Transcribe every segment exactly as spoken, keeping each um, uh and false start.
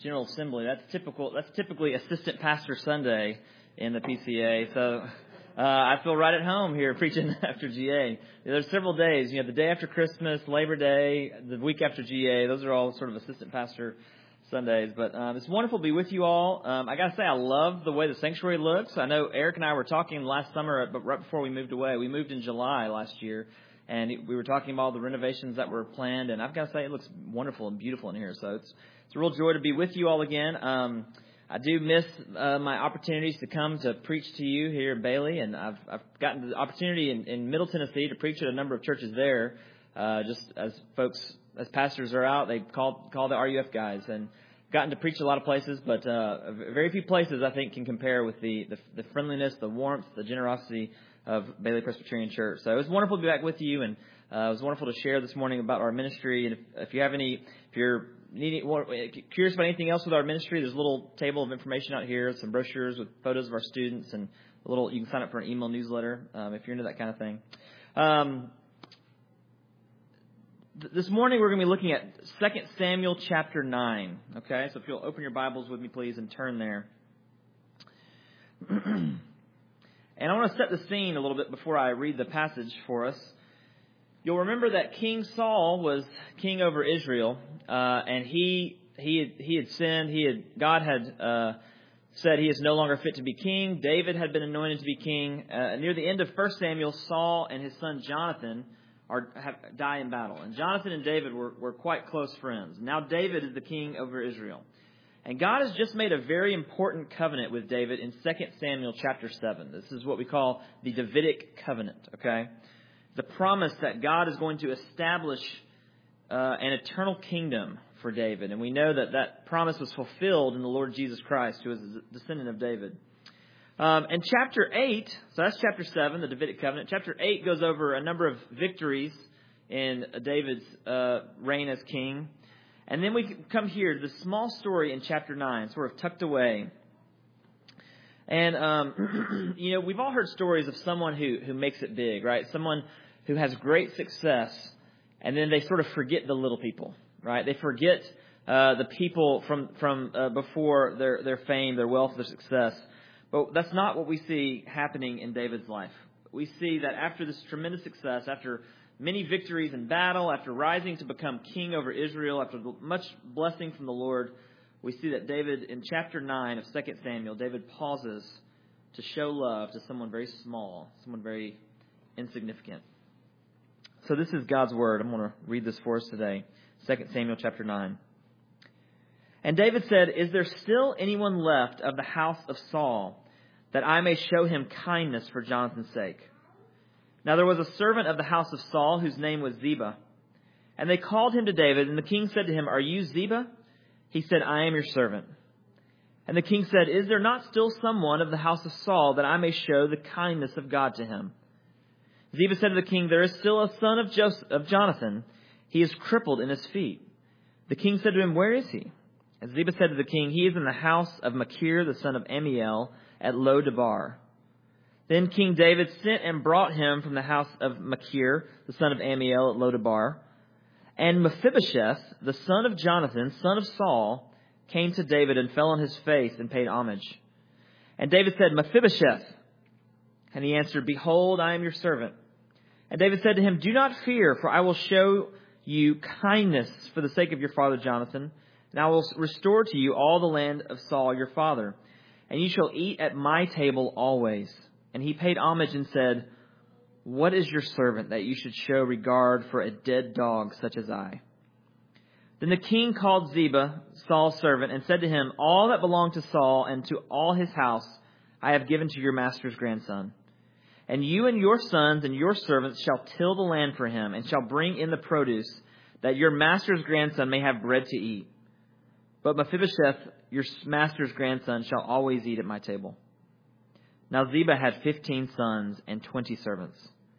General Assembly. That's typical. That's typically Assistant Pastor Sunday in the P C A. So uh, I feel right at home here preaching after G A. There's several days. You know, the day after Christmas, Labor Day, the week after G A. Those are all sort of Assistant Pastor Sundays. But um, it's wonderful to be with you all. Um, I got to say, I love the way the sanctuary looks. I know Eric and I were talking last summer, but right before we moved away. We moved in July last year. And we were talking about all the renovations that were planned. And I've got to say, it looks wonderful and beautiful in here. So it's it's a real joy to be with you all again. Um, I do miss uh, my opportunities to come to preach to you here in Bailey. And I've, I've gotten the opportunity in, in Middle Tennessee to preach at a number of churches there. Uh, just as folks, as pastors are out, they call, call the R U F guys. And gotten to preach a lot of places. But uh, very few places, I think, can compare with the, the, the friendliness, the warmth, the generosity of Bailey Presbyterian Church. So it was wonderful to be back with you, and uh, it was wonderful to share this morning about our ministry. And if, if you have any, if you're needing, curious about anything else with our ministry, there's a little table of information out here, some brochures with photos of our students, and a little. You can sign up for an email newsletter um, if you're into that kind of thing. Um, th- this morning we're going to be looking at Second Samuel chapter nine. Okay, so if you'll open your Bibles with me, please, and turn there. And I want to set the scene a little bit before I read the passage for us. You'll remember that King Saul was king over Israel, uh, and he he had, he had sinned. He had God had uh, said he is no longer fit to be king. David had been anointed to be king. Uh, near the end of First Samuel, Saul and his son Jonathan are have, die in battle, and Jonathan and David were, were quite close friends. Now David is the king over Israel. And God has just made a very important covenant with David in Second Samuel chapter seven. This is what we call the Davidic covenant, okay? The promise that God is going to establish uh, an eternal kingdom for David. And we know that that promise was fulfilled in the Lord Jesus Christ, who is a descendant of David. Um, and chapter eight, so that's chapter seven, the Davidic covenant. Chapter eight goes over a number of victories in David's uh, reign as king. And then we come here to the small story in chapter nine, sort of tucked away. And, um, you know, we've all heard stories of someone who, who makes it big, right? Someone who has great success, and then they sort of forget the little people, right? They forget uh, the people from, from uh, before their, their fame, their wealth, their success. But that's not what we see happening in David's life. We see that after this tremendous success, after many victories in battle, after rising to become king over Israel, after much blessing from the Lord, we see that David, in chapter nine of Second Samuel, David pauses to show love to someone very small, someone very insignificant. So this is God's word. I'm going to read this for us today. Second Samuel chapter nine. And David said, "Is there still anyone left of the house of Saul, that I may show him kindness for Jonathan's sake? Now there was a servant of the house of Saul whose name was Ziba. And they called him to David, and the king said to him, 'Are you Ziba?' He said, 'I am your servant.' And the king said, 'Is there not still someone of the house of Saul, that I may show the kindness of God to him?' Ziba said to the king, 'There is still a son of Joseph, of Jonathan. He is crippled in his feet.' The king said to him, 'Where is he?' And Ziba said to the king, 'He is in the house of Machir, the son of Ammiel, at Lo-debar.' Then King David sent and brought him from the house of Machir, the son of Ammiel, at Lo-debar. And Mephibosheth, the son of Jonathan, son of Saul, came to David and fell on his face and paid homage. And David said, 'Mephibosheth.' And he answered, 'Behold, I am your servant.' And David said to him, 'Do not fear, for I will show you kindness for the sake of your father Jonathan, and I will restore to you all the land of Saul your father, and you shall eat at my table always.' And he paid homage and said, 'What is your servant that you should show regard for a dead dog such as I?' Then the king called Ziba, Saul's servant, and said to him, 'All that belonged to Saul and to all his house I have given to your master's grandson. And you and your sons and your servants shall till the land for him, and shall bring in the produce, that your master's grandson may have bread to eat. But Mephibosheth, your master's grandson, shall always eat at my table.' Now Ziba had fifteen sons and twenty servants.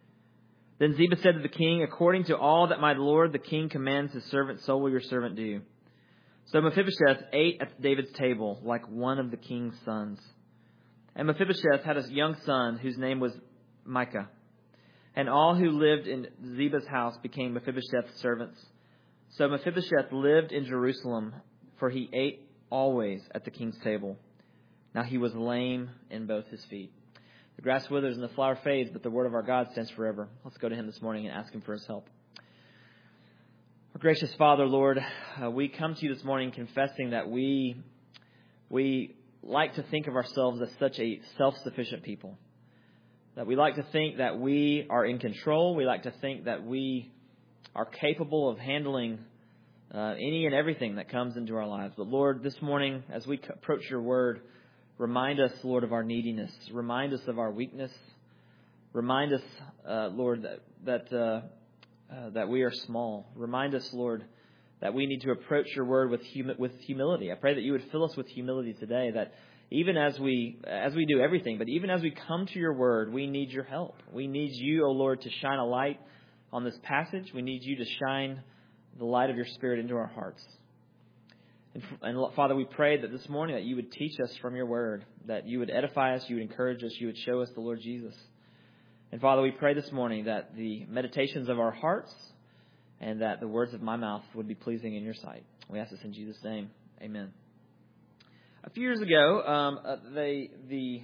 Then Ziba said to the king, 'According to all that my lord the king commands his servant, so will your servant do.' So Mephibosheth ate at David's table like one of the king's sons. And Mephibosheth had a young son whose name was Micah. And all who lived in Ziba's house became Mephibosheth's servants. So Mephibosheth lived in Jerusalem, for he ate always at the king's table. Now he was lame in both his feet. The grass withers and the flower fades, but the word of our God stands forever. Let's go to him this morning and ask him for his help. Our gracious Father, Lord, uh, we come to you this morning confessing that we we like to think of ourselves as such a self-sufficient people. That we like to think that we are in control. We like to think that we are capable of handling uh, any and everything that comes into our lives. But Lord, this morning, as we approach your word, remind us, Lord, of our neediness. Remind us of our weakness. Remind us, uh, Lord, that that, uh, uh, that we are small. Remind us, Lord, that we need to approach your word with humi- with humility. I pray that you would fill us with humility today, that even as we as we do everything, but even as we come to your word, we need your help. We need you, O Lord, to shine a light on this passage. We need you to shine the light of your Spirit into our hearts. And, and Father, we pray that this morning that you would teach us from your word, that you would edify us, you would encourage us, you would show us the Lord Jesus. And Father, we pray this morning that the meditations of our hearts and that the words of my mouth would be pleasing in your sight. We ask this in Jesus' name. Amen. A few years ago, um, uh, they, the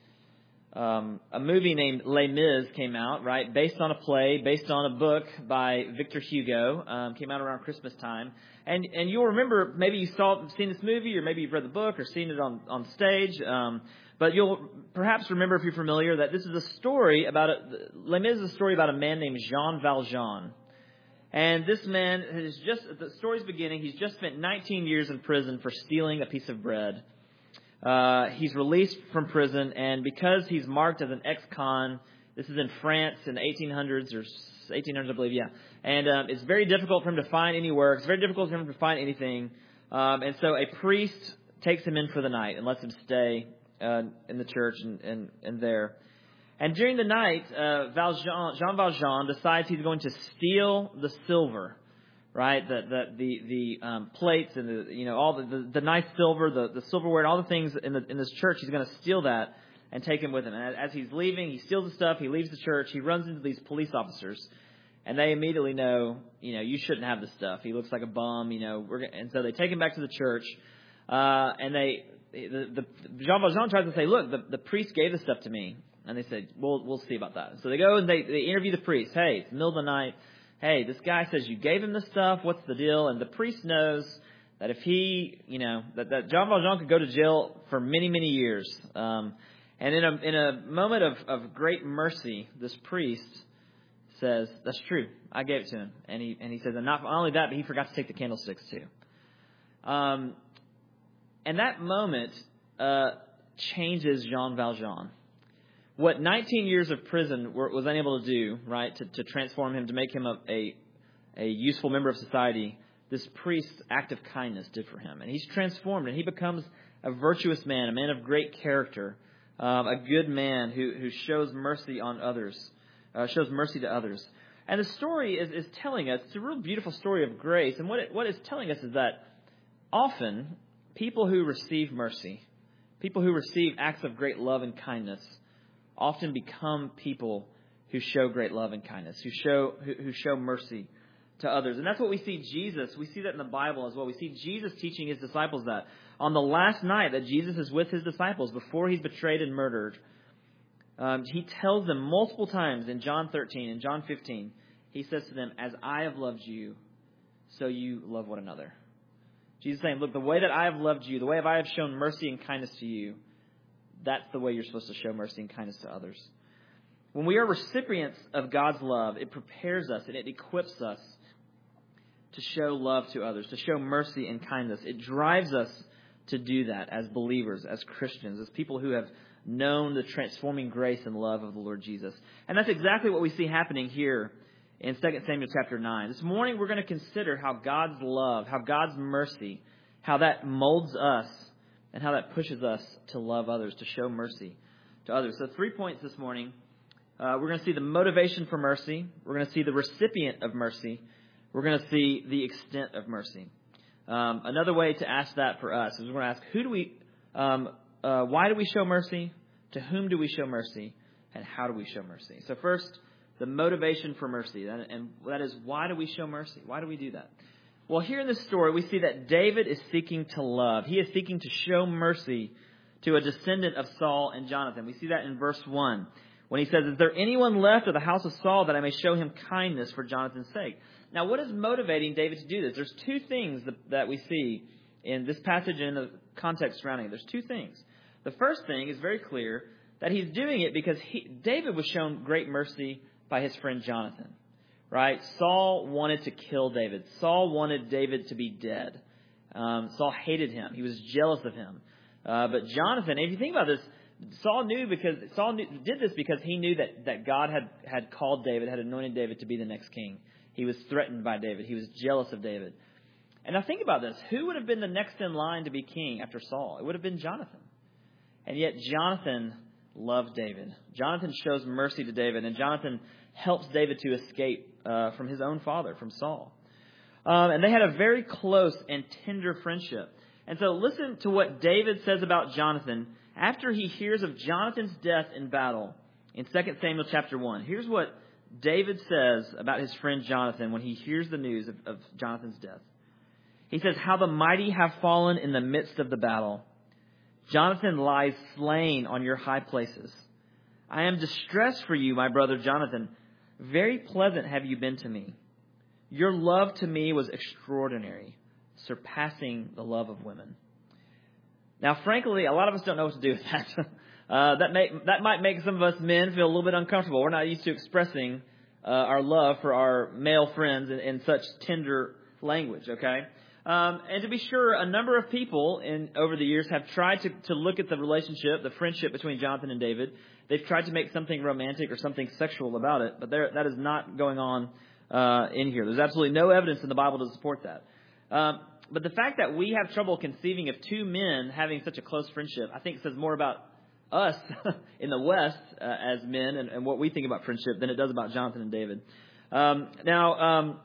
um, a movie named Les Mis came out, right, based on a play, based on a book by Victor Hugo, um, came out around Christmas time. And and you'll remember, maybe you saw seen this movie, or maybe you've read the book or seen it on, on stage. Um, but you'll perhaps remember, if you're familiar, that this is a story about, a, Les Mis is a story about a man named Jean Valjean. And this man has just, at the story's beginning, he's just spent nineteen years in prison for stealing a piece of bread. Uh, he's released from prison, and because he's marked as an ex-con, this is in France in the eighteen hundreds, or eighteen hundreds, I believe, yeah. And um, it's very difficult for him to find any work. It's very difficult for him to find anything. Um, and so a priest takes him in for the night and lets him stay uh, in the church and, and, and there. And during the night, uh, Valjean, Jean Valjean decides he's going to steal the silver, right? The the the, the um, plates and the you know all the, the, the nice silver, the, the silverware, and all the things in the in this church. He's going to steal that and take him with him. And as he's leaving, he steals the stuff. He leaves the church. He runs into these police officers, and they immediately know, you know, you shouldn't have this stuff. He looks like a bum, you know. We're and so they take him back to the church, uh, and they the, the Jean Valjean tries to say, look, the, the priest gave this stuff to me. And they said, we'll, we'll see about that. So they go and they, they interview the priest. Hey, it's the middle of the night. Hey, this guy says you gave him this stuff. What's the deal? And the priest knows that if he, you know, that, that Jean Valjean could go to jail for many, many years. Um, and in a, in a moment of, of great mercy, this priest says, that's true. I gave it to him. And he, and he says, and not only that, but he forgot to take the candlesticks too. Um, and that moment, uh, changes Jean Valjean. What nineteen years of prison were, was unable to do, right, to, to transform him, to make him a, a a useful member of society, this priest's act of kindness did for him. And he's transformed, and he becomes a virtuous man, a man of great character, um, a good man who, who shows mercy on others, uh, shows mercy to others. And the story is, is telling us, it's a real beautiful story of grace. And what it, what it's telling us is that often people who receive mercy, people who receive acts of great love and kindness, often become people who show great love and kindness, who show who, who show mercy to others. And that's what we see Jesus. We see that in the Bible as well. We see Jesus teaching his disciples that. On the last night that Jesus is with his disciples, before he's betrayed and murdered, um, he tells them multiple times in John thirteen and John fifteen, he says to them, as I have loved you, so you love one another. Jesus is saying, look, the way that I have loved you, the way that I have shown mercy and kindness to you, that's the way you're supposed to show mercy and kindness to others. When we are recipients of God's love, it prepares us and it equips us to show love to others, to show mercy and kindness. It drives us to do that as believers, as Christians, as people who have known the transforming grace and love of the Lord Jesus. And that's exactly what we see happening here in Second Samuel chapter nine. This morning we're going to consider how God's love, how God's mercy, how that molds us, and how that pushes us to love others, to show mercy to others. So three points this morning. Uh, we're going to see the motivation for mercy. We're going to see the recipient of mercy. We're going to see the extent of mercy. Um, another way to ask that for us is we're going to ask, who do we, um, uh, why do we show mercy? To whom do we show mercy? And how do we show mercy? So first, the motivation for mercy. And that is, why do we show mercy? Why do we do that? Well, here in this story, we see that David is seeking to love. He is seeking to show mercy to a descendant of Saul and Jonathan. We see that in verse one when he says, "Is there anyone left of the house of Saul that I may show him kindness for Jonathan's sake?" Now, what is motivating David to do this? There's two things that, that we see in this passage and in the context surrounding it. There's two things. The first thing is very clear that he's doing it because he, David was shown great mercy by his friend Jonathan. Right? Saul wanted to kill David. Saul wanted David to be dead. Um, Saul hated him. He was jealous of him. Uh, but Jonathan, if you think about this, Saul knew because Saul knew, did this because he knew that, that God had, had called David, had anointed David to be the next king. He was threatened by David. He was jealous of David. And now think about this. Who would have been the next in line to be king after Saul? It would have been Jonathan. And yet Jonathan loved David. Jonathan shows mercy to David, and Jonathan helps David to escape uh, from his own father, from Saul. Um, and they had a very close and tender friendship. And so listen to what David says about Jonathan after he hears of Jonathan's death in battle in Second Samuel chapter one. Here's what David says about his friend Jonathan when he hears the news of, of Jonathan's death. He says, "How the mighty have fallen in the midst of the battle. Jonathan lies slain on your high places. I am distressed for you, my brother Jonathan. Very pleasant have you been to me. Your love to me was extraordinary, surpassing the love of women." Now, frankly, a lot of us don't know what to do with that. uh, that, may, that might make some of us men feel a little bit uncomfortable. We're not used to expressing uh, our love for our male friends in, in such tender language, okay? Um, and to be sure, a number of people in over the years have tried to, to look at the relationship, the friendship between Jonathan and David. They've tried to make something romantic or something sexual about it, but there, that is not going on uh, in here. There's absolutely no evidence in the Bible to support that. Um, but the fact that we have trouble conceiving of two men having such a close friendship, I think says more about us in the West uh, as men and, and what we think about friendship than it does about Jonathan and David. Um, now, um,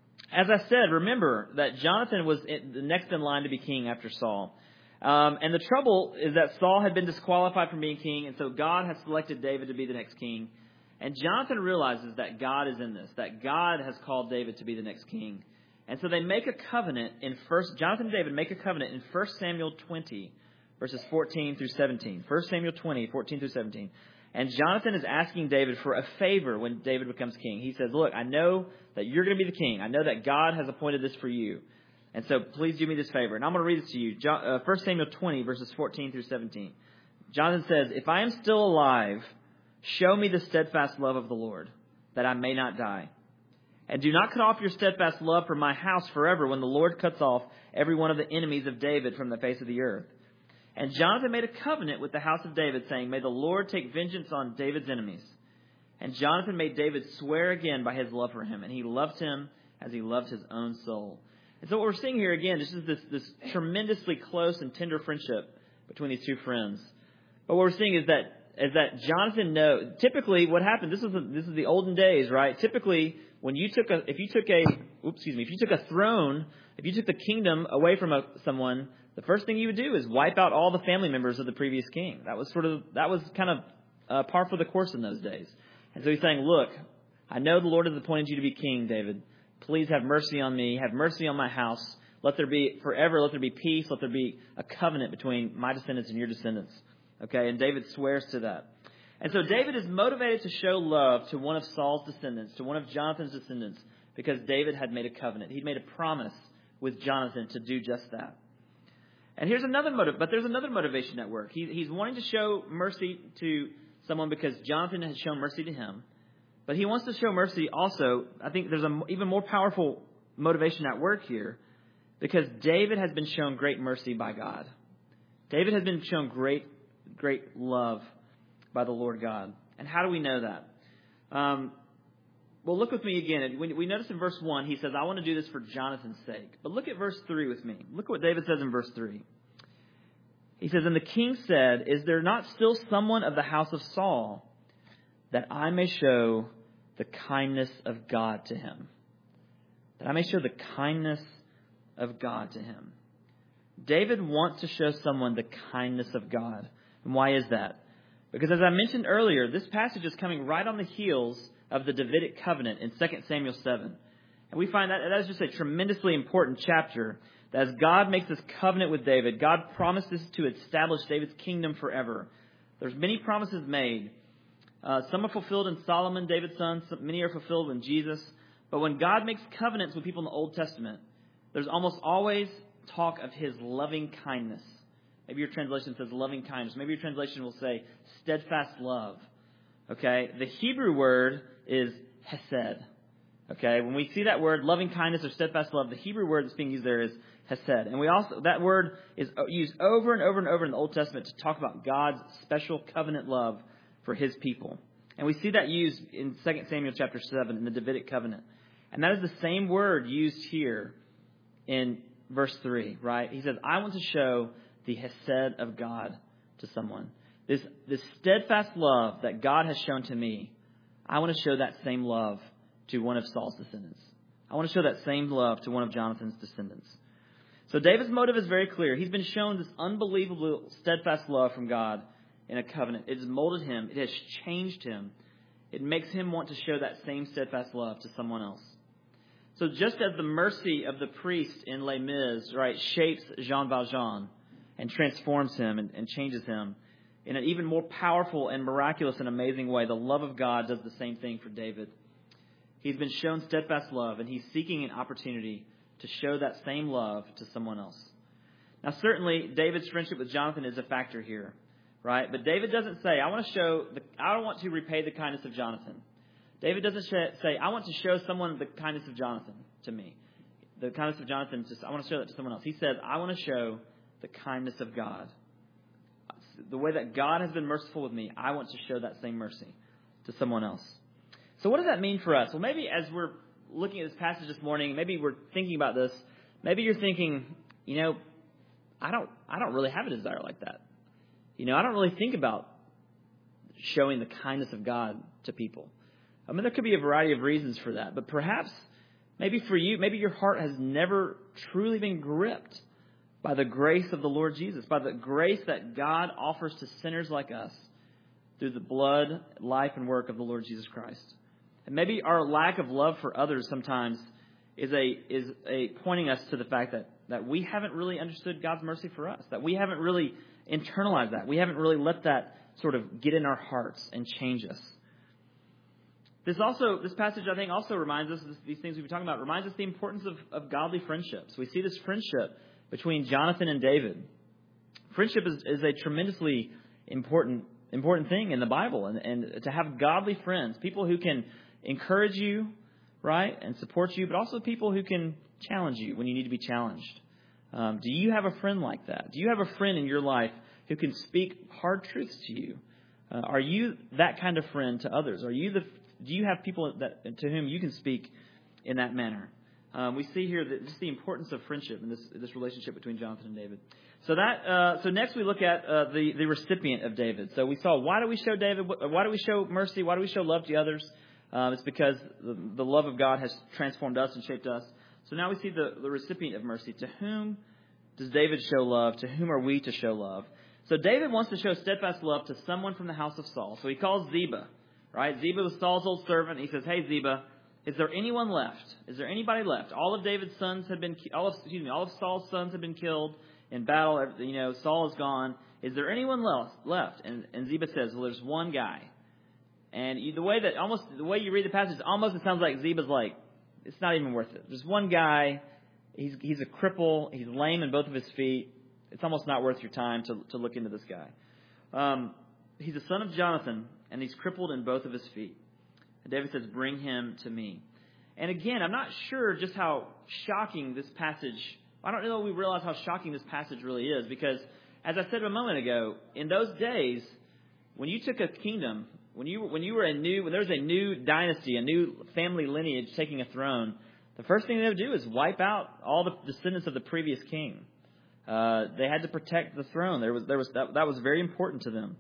as I said, remember that Jonathan was the next in line to be king after Saul. Um, and the trouble is that Saul had been disqualified from being king, and so God has selected David to be the next king. And Jonathan realizes that God is in this, that God has called David to be the next king. And so they make a covenant in first, Jonathan and David make a covenant in First Samuel twenty, verses fourteen through seventeen. First Samuel twenty, fourteen through seventeen. And Jonathan is asking David for a favor when David becomes king. He says, "Look, I know that you're going to be the king. I know that God has appointed this for you. And so please do me this favor." And I'm going to read this to you. First Samuel twenty, verses fourteen through seventeen. Jonathan says, "If I am still alive, show me the steadfast love of the Lord, that I may not die. And do not cut off your steadfast love from my house forever when the Lord cuts off every one of the enemies of David from the face of the earth." And Jonathan made a covenant with the house of David, saying, "May the Lord take vengeance on David's enemies." And Jonathan made David swear again by his love for him, and he loved him as he loved his own soul. And so what we're seeing here again, this is this, this tremendously close and tender friendship between these two friends. But what we're seeing is that is that Jonathan know typically what happened. This is the, this is the olden days, right? Typically, when you took a if you took a oops, excuse me, if you took a throne, if you took the kingdom away from a, someone, the first thing you would do is wipe out all the family members of the previous king. That was sort of that was kind of uh, par for the course in those days. And so he's saying, "Look, I know the Lord has appointed you to be king, David. Please have mercy on me. Have mercy on my house. Let there be forever. Let there be peace. Let there be a covenant between my descendants and your descendants." Okay, and David swears to that. And so David is motivated to show love to one of Saul's descendants, to one of Jonathan's descendants, because David had made a covenant. He'd made a promise with Jonathan to do just that. And here's another motive, but there's another motivation at work. He, he's wanting to show mercy to someone because Jonathan has shown mercy to him. But he wants to show mercy also. I think there's an even more powerful motivation at work here because David has been shown great mercy by God. David has been shown great, great love by the Lord God. And how do we know that? Um, well, look with me again. We, we notice in verse one, he says, "I want to do this for Jonathan's sake." But look at verse three with me. Look what David says in verse three. He says, "And the king said, 'Is there not still someone of the house of Saul that I may show the kindness of God to him?'" That I may show the kindness of God to him. David wants to show someone the kindness of God. And why is that? Because as I mentioned earlier, this passage is coming right on the heels of the Davidic covenant in Second Samuel seven. And we find that that is just a tremendously important chapter. That as God makes this covenant with David, God promises to establish David's kingdom forever. There's many promises made. Uh, some are fulfilled in Solomon, David's son. Some, many are fulfilled in Jesus. But when God makes covenants with people in the Old Testament, there's almost always talk of his loving kindness. Maybe your translation says loving kindness. Maybe your translation will say steadfast love. Okay? The Hebrew word is hesed. Okay? When we see that word, loving kindness or steadfast love, the Hebrew word that's being used there is hesed. And we also, that word is used over and over and over in the Old Testament to talk about God's special covenant love for his people. And we see that used in Second Samuel chapter seven in the Davidic covenant. And that is the same word used here in verse three, right? He says, I want to show the hesed of God to someone. This, this steadfast love that God has shown to me, I want to show that same love to one of Saul's descendants. I want to show that same love to one of Jonathan's descendants. So David's motive is very clear. He's been shown this unbelievable steadfast love from God in a covenant. It has molded him. It has changed him. It makes him want to show that same steadfast love to someone else. So just as the mercy of the priest in Les Mis, right, shapes Jean Valjean and transforms him and, and changes him in an even more powerful and miraculous and amazing way, the love of God does the same thing for David. He's been shown steadfast love, and he's seeking an opportunity to show that same love to someone else. Now, certainly, David's friendship with Jonathan is a factor here, right? But David doesn't say, I want to show, the, I don't want to repay the kindness of Jonathan. David doesn't say, I want to show someone the kindness of Jonathan to me. The kindness of Jonathan, just I want to show that to someone else. He says, I want to show the kindness of God. The way that God has been merciful with me, I want to show that same mercy to someone else. So what does that mean for us? Well, maybe as we're looking at this passage this morning, maybe we're thinking about this. Maybe you're thinking, you know, I don't, I don't really have a desire like that. You know, I don't really think about showing the kindness of God to people. I mean, there could be a variety of reasons for that, but perhaps maybe for you, maybe your heart has never truly been gripped by the grace of the Lord Jesus, by the grace that God offers to sinners like us through the blood, life, and work of the Lord Jesus Christ. And maybe our lack of love for others sometimes is a is a pointing us to the fact that, that we haven't really understood God's mercy for us, that we haven't really internalized that. We haven't really let that sort of get in our hearts and change us. This also, this passage, I think, also reminds us, these things we've been talking about, reminds us the importance of, of godly friendships. We see this friendship between Jonathan and David. Friendship is, is a tremendously important important thing in the Bible, and, and to have godly friends, people who can encourage you, right, and support you, but also people who can challenge you when you need to be challenged. Um, do you have a friend like that? Do you have a friend in your life who can speak hard truths to you? Uh, are you that kind of friend to others? Are you the Do you have people that to whom you can speak in that manner? Um, we see here that just the importance of friendship in this this relationship between Jonathan and David. So that uh, so next we look at uh, the the recipient of David. So we saw, why do we show David? Why do we show mercy? Why do we show love to others? Um, it's because the, the love of God has transformed us and shaped us. So now we see the, the recipient of mercy. To whom does David show love? To whom are we to show love? So David wants to show steadfast love to someone from the house of Saul. So he calls Ziba. Right? Ziba was Saul's old servant. He says, hey, Ziba, is there anyone left? Is there anybody left? All of David's sons have been, all of, excuse me, all of Saul's sons have been killed in battle. You know, Saul is gone. Is there anyone left? And, and Ziba says, well, there's one guy. And you, the way that almost, the way you read the passage, almost it sounds like Ziba's like, it's not even worth it. There's one guy. He's, he's a cripple. He's lame in both of his feet. It's almost not worth your time to, to look into this guy. Um, he's a son of Jonathan, and he's crippled in both of his feet. And David says, bring him to me. And again, I'm not sure just how shocking this passage, I don't know if we realize how shocking this passage really is, because as I said a moment ago, in those days, when you took a kingdom, when you when you were a new, when there was a new dynasty, a new family lineage taking a throne, the first thing they would do is wipe out all the descendants of the previous king. Uh, they had to protect the throne. There was there was that, that was very important to them.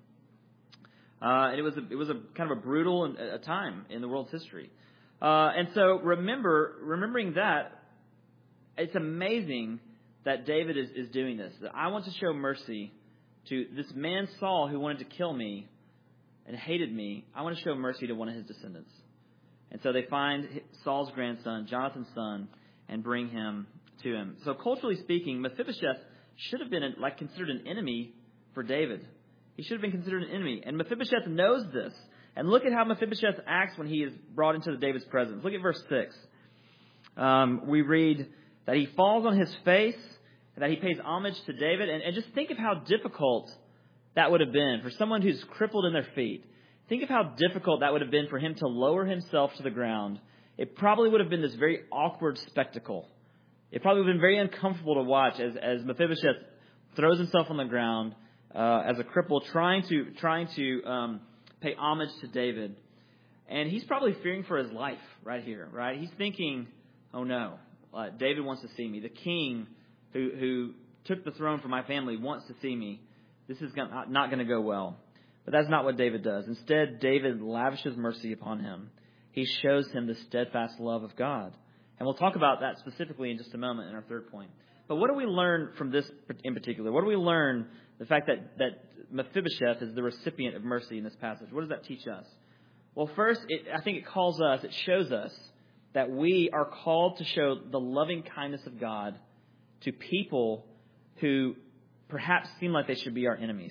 Uh, and it was a, it was a kind of a brutal a time in the world's history. Uh, and so remember, remembering that, it's amazing that David is, is doing this. That I want to show mercy to this man Saul who wanted to kill me and hated me. I want to show mercy to one of his descendants. And so they find Saul's grandson, Jonathan's son, and bring him to him. So culturally speaking, Mephibosheth should have been like considered an enemy for David. He should have been considered an enemy. And Mephibosheth knows this. And look at how Mephibosheth acts when he is brought into David's presence. Look at verse six. Um, we read that he falls on his face, and that he pays homage to David. And, and just think of how difficult that would have been for someone who's crippled in their feet. Think of how difficult that would have been for him to lower himself to the ground. It probably would have been this very awkward spectacle. It probably would have been very uncomfortable to watch as, as Mephibosheth throws himself on the ground uh, as a cripple, trying to trying to um, pay homage to David. And he's probably fearing for his life right here, right? He's thinking, oh no, uh, David wants to see me. The king who, who took the throne for my family wants to see me. This is gonna, not going to go well. But that's not what David does. Instead, David lavishes mercy upon him. He shows him the steadfast love of God. And we'll talk about that specifically in just a moment in our third point. But what do we learn from this in particular? What do we learn, the fact that, that Mephibosheth is the recipient of mercy in this passage? What does that teach us? Well, first, it, I think it calls us, it shows us that we are called to show the loving kindness of God to people who perhaps seem like they should be our enemies.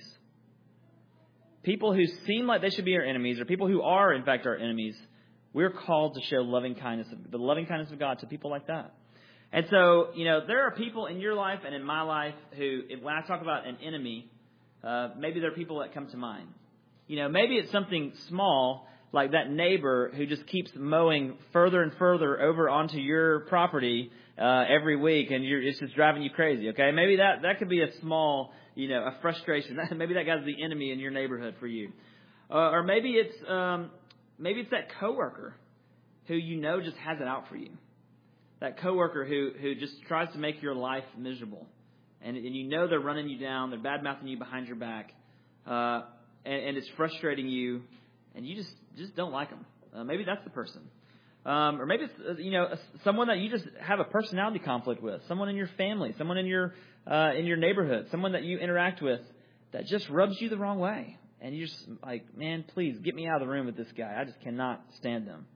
People who seem like they should be our enemies, or people who are, in fact, our enemies, we're called to show loving kindness, the loving kindness of God to people like that. And so, you know, there are people in your life and in my life who, if, when I talk about an enemy, uh, maybe there are people that come to mind. You know, maybe it's something small, like that neighbor who just keeps mowing further and further over onto your property uh, every week, and you're, it's just driving you crazy, okay? Maybe that, that could be a small, you know, a frustration. Maybe that guy's the enemy in your neighborhood for you. Uh, or maybe it's... Um, Maybe it's that coworker who you know just has it out for you. That coworker who, who just tries to make your life miserable. And, and you know they're running you down, they're bad-mouthing you behind your back, uh, and, and it's frustrating you, and you just, just don't like them. Uh, maybe that's the person. Um, or maybe it's, uh, you know, someone that you just have a personality conflict with, someone in your family, someone in your uh, in your neighborhood, someone that you interact with that just rubs you the wrong way. And you're just like, man, please get me out of the room with this guy. I just cannot stand them.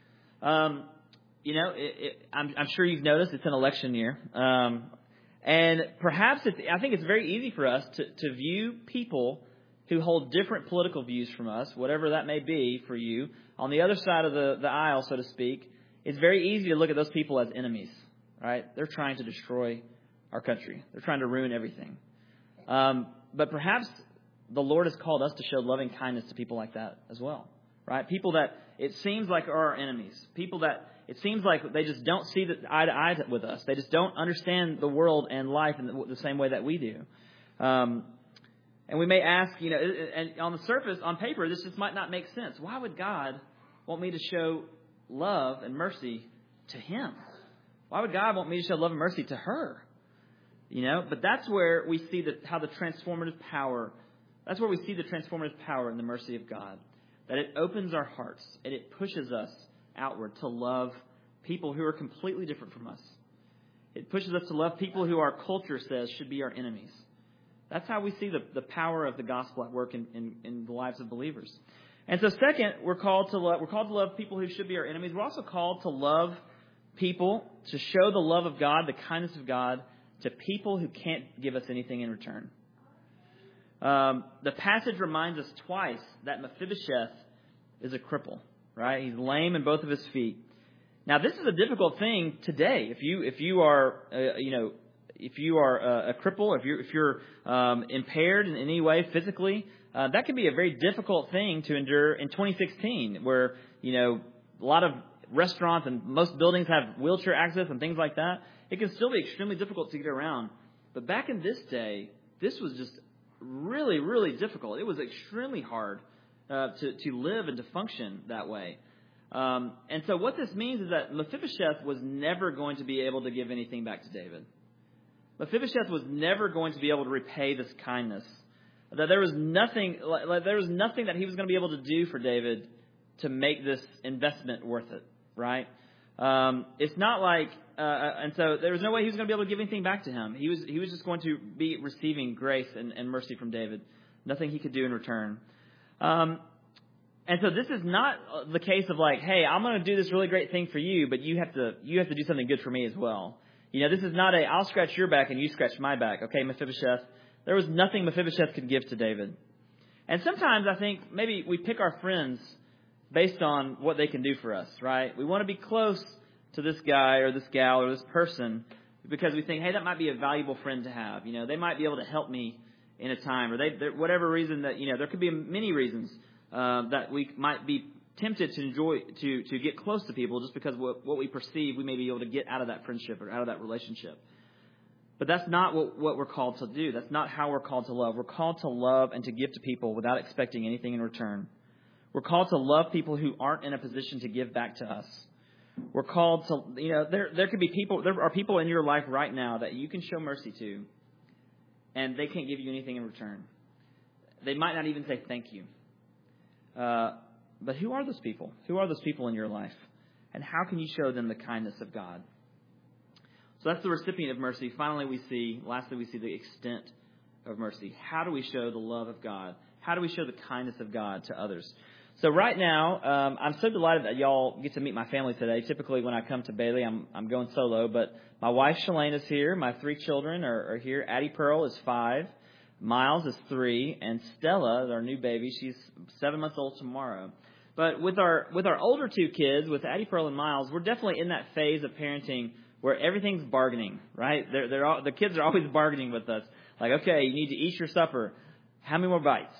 Um, you know, it, it, I'm, I'm sure you've noticed it's an election year. Um, and perhaps it's, I think it's very easy for us to, to view people who hold different political views from us, whatever that may be for you, on the other side of the, the aisle, so to speak. It's very easy to look at those people as enemies, right? They're trying to destroy our country. They're trying to ruin everything. Um, but perhaps the Lord has called us to show loving kindness to people like that as well, right? People that it seems like are our enemies. People that it seems like they just don't see the eye to eye with us. They just don't understand the world and life in the, the same way that we do. Um, and we may ask, you know, and on the surface, on paper, this just might not make sense. Why would God want me to show love and mercy to him? Why would God want me to show love and mercy to her? You know, but that's where we see the, how the transformative power That's where we see the transformative power in the mercy of God. That it opens our hearts and it pushes us outward to love people who are completely different from us. It pushes us to love people who our culture says should be our enemies. That's how we see the, the power of the gospel at work in, in, in the lives of believers. And so second, we're called to love, we're called to love people who should be our enemies. We're also called to love people, to show the love of God, the kindness of God, to people who can't give us anything in return. Um, the passage reminds us twice that Mephibosheth is a cripple, right? He's lame in both of his feet. Now, this is a difficult thing today. If you if you are uh, you know if you are a, a cripple, if you're if you're um, impaired in any way physically, uh, that can be a very difficult thing to endure in twenty sixteen, where you know a lot of restaurants and most buildings have wheelchair access and things like that. It can still be extremely difficult to get around. But back in this day, this was just really, really difficult. It was extremely hard uh, to, to live and to function that way. Um, and so what this means is that Mephibosheth was never going to be able to give anything back to David. Mephibosheth was never going to be able to repay this kindness. That there was nothing, like, there was nothing that he was going to be able to do for David to make this investment worth it, right? Um, it's not like, uh, and so there was no way he was going to be able to give anything back to him. He was he was just going to be receiving grace and, and mercy from David. Nothing he could do in return. Um, And so this is not the case of like, hey, I'm going to do this really great thing for you, but you have to you have to do something good for me as well. You know, this is not a I'll scratch your back and you scratch my back. Okay, Mephibosheth. There was nothing Mephibosheth could give to David. And sometimes I think maybe we pick our friends based on what they can do for us, right? We want to be close to this guy or this gal or this person because we think, hey, that might be a valuable friend to have. You know, they might be able to help me in a time, or they, whatever reason that, you know, there could be many reasons uh, that we might be tempted to enjoy, to, to get close to people just because what, what we perceive we may be able to get out of that friendship or out of that relationship. But that's not what, what we're called to do. That's not how we're called to love. We're called to love and to give to people without expecting anything in return. We're called to love people who aren't in a position to give back to us. We're called to, you know, there there could be people, there are people in your life right now that you can show mercy to, and they can't give you anything in return. They might not even say thank you. Uh, but who are those people? Who are those people in your life? And how can you show them the kindness of God? So that's the recipient of mercy. Finally, we see, lastly, we see the extent of mercy. How do we show the love of God? How do we show the kindness of God to others? So right now, um, I'm so delighted that y'all get to meet my family today. Typically, when I come to Bailey, I'm I'm going solo, but my wife Shalane is here. My three children are, are here. Addie Pearl is five, Miles is three, and Stella, our new baby, she's seven months old tomorrow. But with our with our older two kids, with Addie Pearl and Miles, we're definitely in that phase of parenting where everything's bargaining, right? They're they're all, the kids are always bargaining with us. Like, okay, you need to eat your supper. How many more bites?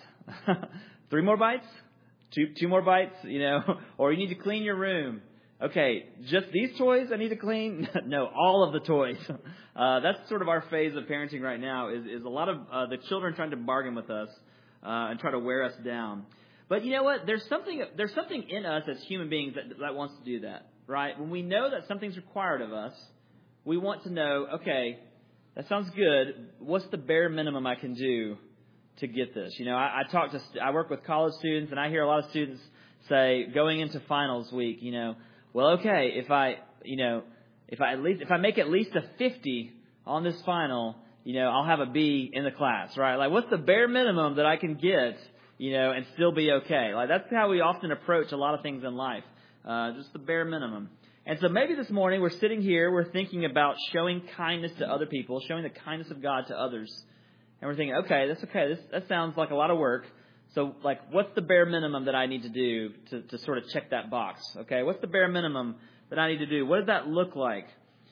Three more bites? Two two more bites, you know, or you need to clean your room. Okay, just these toys I need to clean? No, all of the toys. Uh, that's sort of our phase of parenting right now is, is a lot of uh, the children trying to bargain with us uh, and try to wear us down. But you know what? There's something there's something in us as human beings that, that wants to do that, right? When we know that something's required of us, we want to know, okay, that sounds good. What's the bare minimum I can do to get this? You know, I, I talk to, I work with college students, and I hear a lot of students say, going into finals week, you know, well, okay, if I, you know, if I at least, if I make at least a fifty on this final, you know, I'll have a B in the class, right? Like, what's the bare minimum that I can get, you know, and still be okay? Like, that's how we often approach a lot of things in life, uh, just the bare minimum. And so maybe this morning we're sitting here, we're thinking about showing kindness to other people, showing the kindness of God to others. And we're thinking, okay, that's okay. This, that sounds like a lot of work. So, like, what's the bare minimum that I need to do to, to sort of check that box? Okay, what's the bare minimum that I need to do? What does that look like?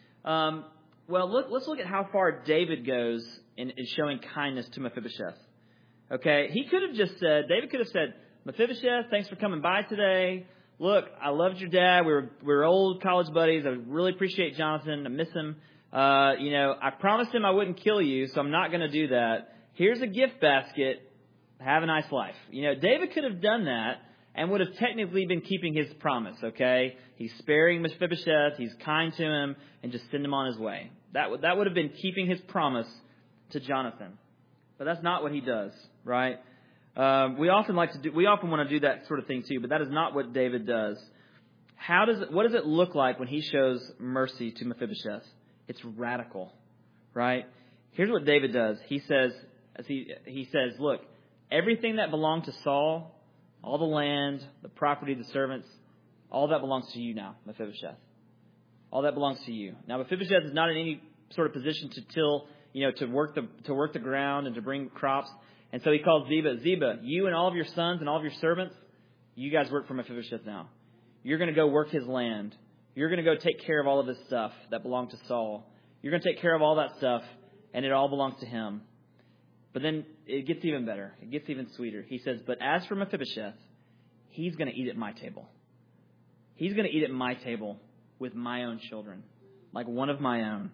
Um, well, look, let's look at how far David goes in, in showing kindness to Mephibosheth. Okay, he could have just said, David could have said, Mephibosheth, thanks for coming by today. Look, I loved your dad. We were we were old college buddies. I really appreciate Jonathan. I miss him. Uh, you know, I promised him I wouldn't kill you, so I'm not going to do that. Here's a gift basket. Have a nice life. You know, David could have done that and would have technically been keeping his promise, okay? He's sparing Mephibosheth. He's kind to him and just send him on his way. That would, that would have been keeping his promise to Jonathan. But that's not what he does, right? Um, we often like to do, we often want to do that sort of thing too, but that is not what David does. How does it, what does it look like when he shows mercy to Mephibosheth? It's radical, right? Here's what David does. He says, as he he says, look, everything that belonged to Saul, all the land, the property, the servants, all that belongs to you now, Mephibosheth. All that belongs to you. Now, Mephibosheth is not in any sort of position to till, you know, to work the to work the ground and to bring crops. And so he calls Ziba, Ziba, you and all of your sons and all of your servants, you guys work for Mephibosheth now. You're going to go work his land. You're going to go take care of all of this stuff that belonged to Saul. You're going to take care of all that stuff, and it all belongs to him. But then it gets even better. It gets even sweeter. He says, but as for Mephibosheth, he's going to eat at my table. He's going to eat at my table with my own children, like one of my own.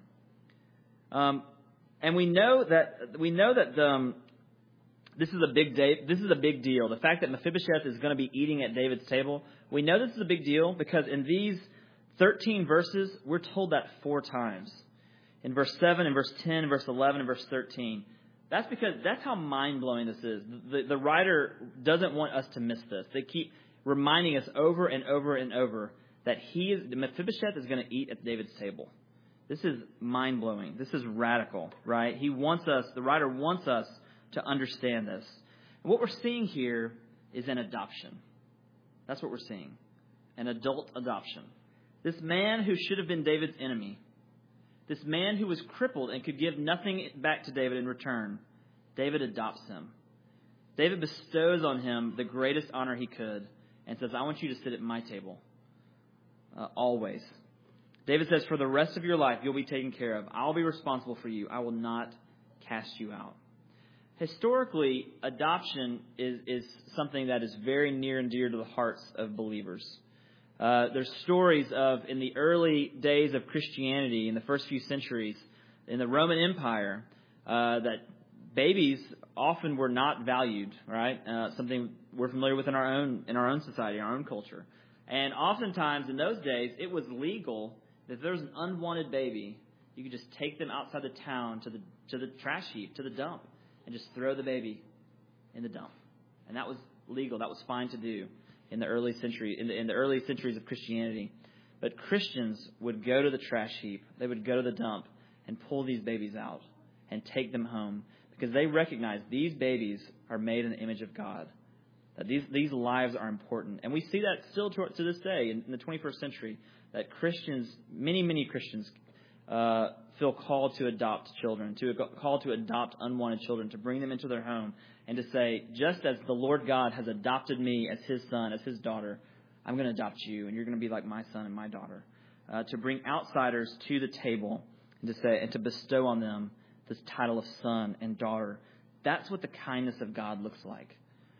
Um, and we know that we know that um, this is a big day. This is a big deal. The fact that Mephibosheth is going to be eating at David's table, we know this is a big deal because in these thirteen verses, we're told that four times. In verse seven, in verse ten, in verse eleven, and verse thirteen. That's because that's how mind-blowing this is. The, the writer doesn't want us to miss this. They keep reminding us over and over and over that he is, Mephibosheth is going to eat at David's table. This is mind-blowing. This is radical, right? He wants us, the writer wants us to understand this. And what we're seeing here is an adoption. That's what we're seeing. An adult adoption. This man who should have been David's enemy, this man who was crippled and could give nothing back to David in return, David adopts him. David bestows on him the greatest honor he could and says, I want you to sit at my table. Uh, always. David says, for the rest of your life, you'll be taken care of. I'll be responsible for you. I will not cast you out. Historically, adoption is, is something that is very near and dear to the hearts of believers. Uh, there's stories of, in the early days of Christianity, in the first few centuries, in the Roman Empire, uh, that babies often were not valued, right? Uh, something we're familiar with in our own in our own society, our own culture. And oftentimes in those days, it was legal that if there was an unwanted baby, you could just take them outside the town to the to the trash heap, to the dump, and just throw the baby in the dump. And that was legal. That was fine to do in the early century in the in the early centuries of Christianity. But Christians would go to the trash heap. They would go to the dump and pull these babies out and take them home because they recognize these babies are made in the image of God. That these these lives are important. And we see that still to, to this day in, in the twenty-first century, that Christians, many, many Christians, uh, feel called to adopt children, to called to adopt unwanted children, to bring them into their home, and to say, just as the Lord God has adopted me as his son, as his daughter, I'm going to adopt you, and you're going to be like my son and my daughter. Uh, to bring outsiders to the table and to say and to bestow on them this title of son and daughter. That's what the kindness of God looks like.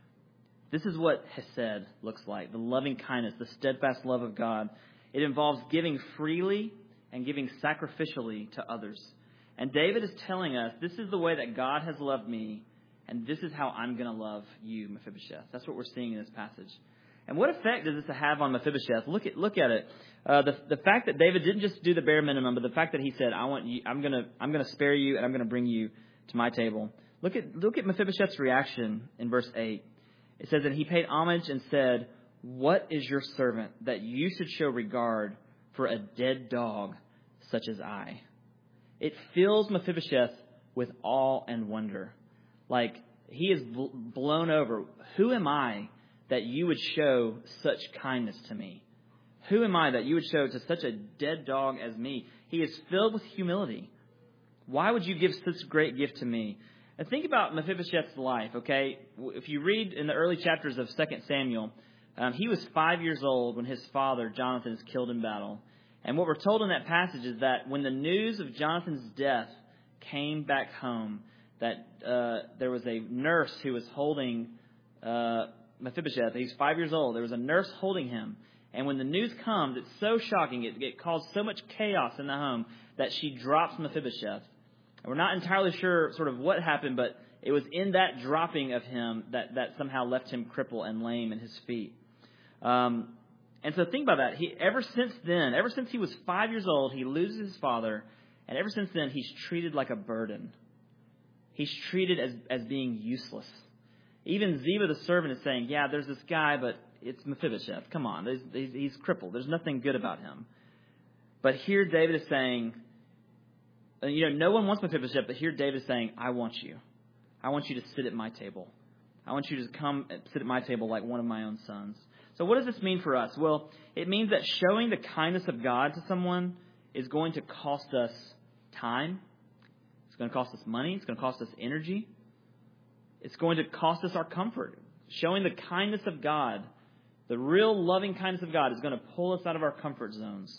This is what Hesed looks like, the loving kindness, the steadfast love of God. It involves giving freely and giving sacrificially to others. And David is telling us, this is the way that God has loved me, and this is how I'm going to love you, Mephibosheth. That's what we're seeing in this passage. And what effect does this have on Mephibosheth? Look at look at it. Uh, the the fact that David didn't just do the bare minimum, but the fact that he said, "I want you. I'm gonna I'm gonna spare you, and I'm gonna bring you to my table." Look at look at Mephibosheth's reaction in verse eight. It says that he paid homage and said, "What is your servant that you should show regard for a dead dog such as I?" It fills Mephibosheth with awe and wonder. Like, he is bl- blown over. Who am I that you would show such kindness to me? Who am I that you would show to such a dead dog as me? He is filled with humility. Why would you give such a great gift to me? And think about Mephibosheth's life, okay? If you read in the early chapters of Second Samuel, um, he was five years old when his father, Jonathan, is killed in battle. And what we're told in that passage is that when the news of Jonathan's death came back home, that uh, there was a nurse who was holding uh, Mephibosheth. He's five years old. There was a nurse holding him. And when the news comes, it's so shocking. It, it caused so much chaos in the home that she drops Mephibosheth. And we're not entirely sure sort of what happened, but it was in that dropping of him that, that somehow left him crippled and lame in his feet. Um, and so think about that. He, ever since then, ever since he was five years old, he loses his father. And ever since then, he's treated like a burden. He's treated as, as being useless. Even Ziba the servant is saying, yeah, there's this guy, but it's Mephibosheth. Come on, he's, he's crippled. There's nothing good about him. But here David is saying, you know, no one wants Mephibosheth, but here David is saying, I want you. I want you to sit at my table. I want you to come and sit at my table like one of my own sons. So what does this mean for us? Well, it means that showing the kindness of God to someone is going to cost us time. It's going to cost us money. It's going to cost us energy. It's going to cost us our comfort. Showing the kindness of God, the real loving kindness of God, is going to pull us out of our comfort zones.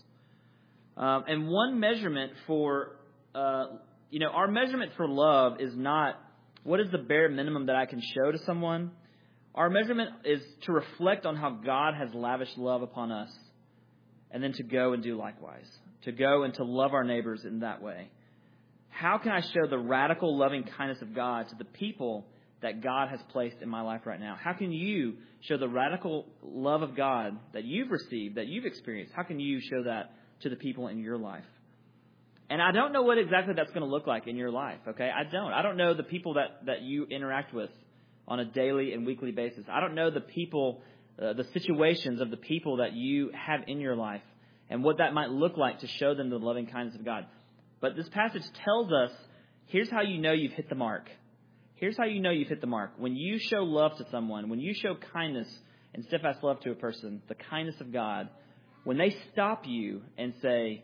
Um, and one measurement for, uh, you know, our measurement for love is not what is the bare minimum that I can show to someone. Our measurement is to reflect on how God has lavished love upon us, and then to go and do likewise, to go and to love our neighbors in that way. How can I show the radical loving kindness of God to the people that God has placed in my life right now? How can you show the radical love of God that you've received, that you've experienced? How can you show that to the people in your life? And I don't know what exactly that's going to look like in your life, okay? I don't. I don't know the people that, that you interact with on a daily and weekly basis. I don't know the people, uh, the situations of the people that you have in your life and what that might look like to show them the loving kindness of God. But this passage tells us, here's how you know you've hit the mark. Here's how you know you've hit the mark. When you show love to someone, when you show kindness and steadfast love to a person, the kindness of God, when they stop you and say,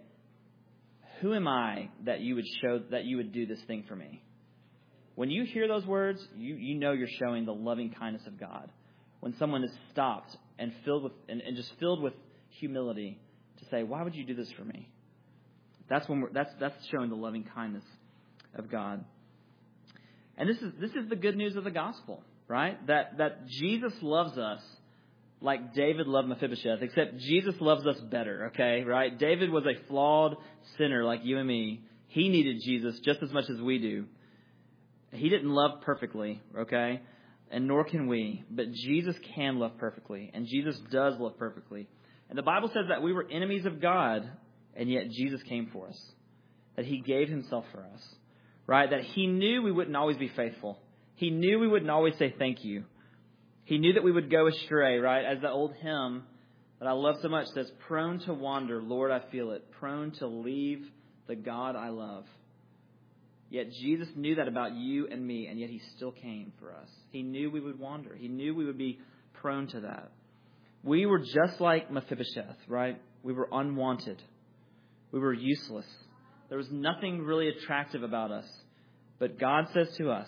who am I that you would show, that you would do this thing for me? When you hear those words, you, you know you're showing the loving kindness of God. When someone is stopped and filled with, and, and just filled with humility to say, why would you do this for me? That's when we're, that's, that's showing the loving kindness of God. And this is, this is the good news of the gospel, right? That, that Jesus loves us like David loved Mephibosheth, except Jesus loves us better, okay, right? David was a flawed sinner like you and me. He needed Jesus just as much as we do. He didn't love perfectly, okay, and nor can we. But Jesus can love perfectly, and Jesus does love perfectly. And the Bible says that we were enemies of God, and yet Jesus came for us, that he gave himself for us, right? That he knew we wouldn't always be faithful. He knew we wouldn't always say thank you. He knew that we would go astray, right? As the old hymn that I love so much says, prone to wander, Lord, I feel it. Prone to leave the God I love. Yet Jesus knew that about you and me, and yet he still came for us. He knew we would wander. He knew we would be prone to that. We were just like Mephibosheth, right? We were unwanted. We were useless. There was nothing really attractive about us. But God says to us,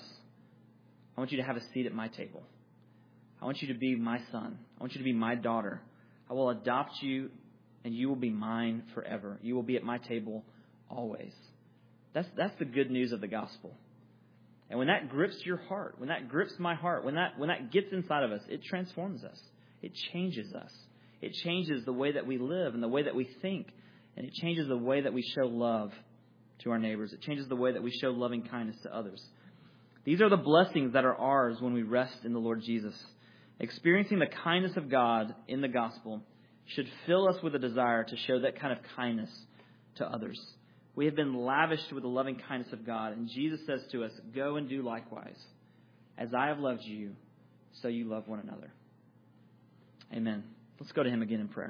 I want you to have a seat at my table. I want you to be my son. I want you to be my daughter. I will adopt you, and you will be mine forever. You will be at my table always. That's that's the good news of the gospel. And when that grips your heart, when that grips my heart, when that when that gets inside of us, it transforms us. It changes us. It changes the way that we live and the way that we think. And it changes the way that we show love to our neighbors. It changes the way that we show loving kindness to others. These are the blessings that are ours when we rest in the Lord Jesus. Experiencing the kindness of God in the gospel should fill us with a desire to show that kind of kindness to others. We have been lavished with the loving kindness of God, and Jesus says to us, go and do likewise. As I have loved you, so you love one another. Amen. Let's go to him again in prayer.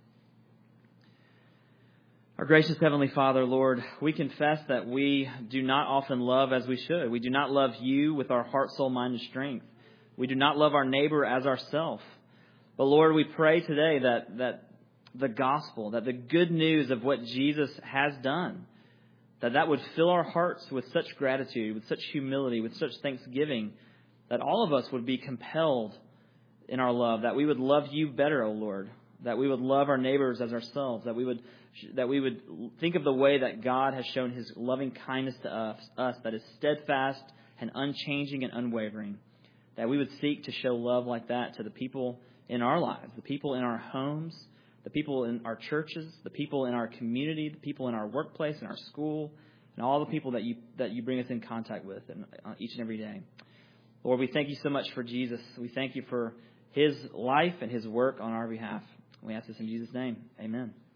Our gracious Heavenly Father, Lord, we confess that we do not often love as we should. We do not love you with our heart, soul, mind, and strength. We do not love our neighbor as ourselves. But Lord, we pray today that, that the gospel, that the good news of what Jesus has done, that that would fill our hearts with such gratitude, with such humility, with such thanksgiving, that all of us would be compelled in our love, that we would love you better, O Lord, that we would love our neighbors as ourselves, that we would that we would think of the way that God has shown his loving kindness to us, us that is steadfast and unchanging and unwavering, that we would seek to show love like that to the people in our lives, the people in our homes, the people in our churches, the people in our community, the people in our workplace, in our school, and all the people that you that you bring us in contact with in, uh, each and every day. Lord, we thank you so much for Jesus. We thank you for his life and his work on our behalf. We ask this in Jesus' name. Amen.